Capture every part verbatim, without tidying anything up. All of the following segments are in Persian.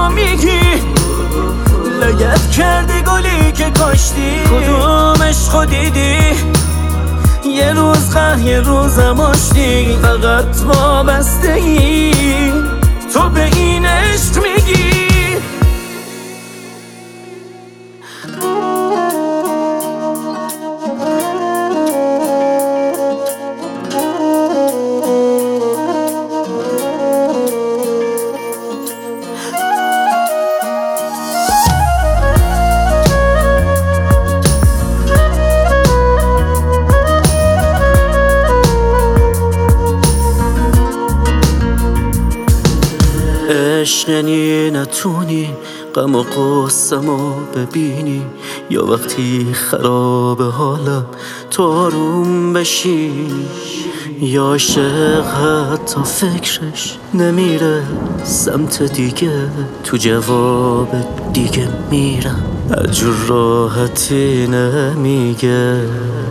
عشقو میگی؟ لگد کردی گلی که کاشتی، کدوم عشقو دیدی؟ یه روز قهر یه روزم آشتی، فقط وابستگی تو به این عشق میگی. عشق یعنی نتونی غم و غصه‌مو ببینی، یا وقتی خراب حالم تو آروم بشینی، یا عاشق حتی فکرش نمیره سمت دیگه، تو جواب دیگه میرم از جور راحتی نمیگه.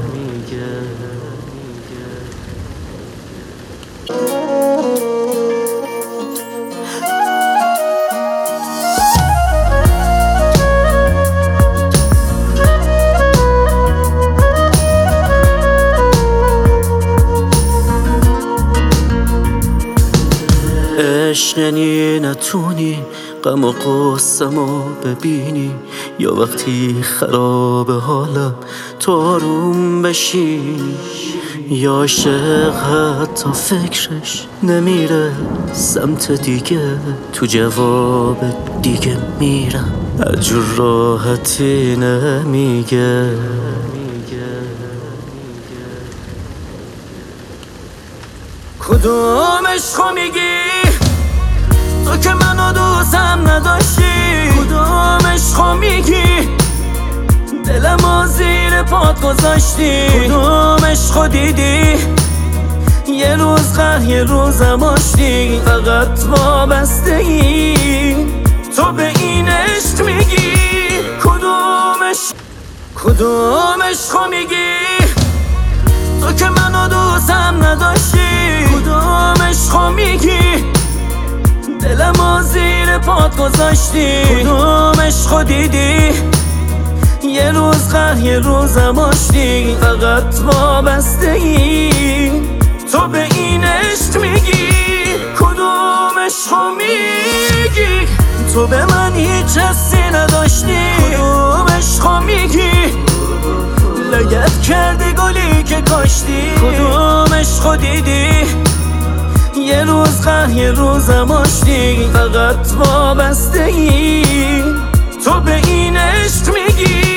عشق یعنی نتونی غم و غصه‌مو ببینی، یا وقتی خراب حالم تو آروم بشینی، یا عاشق حتی فکرش نمیره سمت دیگه، تو جواب دیگه میرم از جور راحتی نمیگه. کدوم عشقو میگی؟ تو که منو دوستم نداشتی، کدوم عشقو میگی؟ دلمو زیر پات گذاشتی، کدوم عشقو دیدی؟ یه روز قهر یه روزم آشتی، فقط وابستگی تو به این عشق میگی. کدوم عشق کدوم عشقو میگی؟ تو که منو دوستم نداشتی، کدوم عشقو میگی؟ دلمو زیر پات گذاشتی، کدوم عشقو دیدی؟ یه روز قهر یه روزم آشتی، فقط وابستگی تو به این عشق میگی. کدوم عشقو میگی؟ تو به من هیچ حسی نداشتی، کدوم عشقو میگی؟ لگد کردی گلی که کاشتی، کدوم عشقو دیدی؟ یه روز قهر یه روزم آشتی، فقط وابستگی تو به این عشق میگی.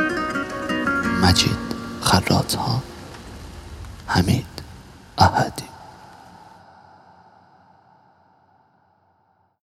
مجید خراط‌ها، حمید احدی.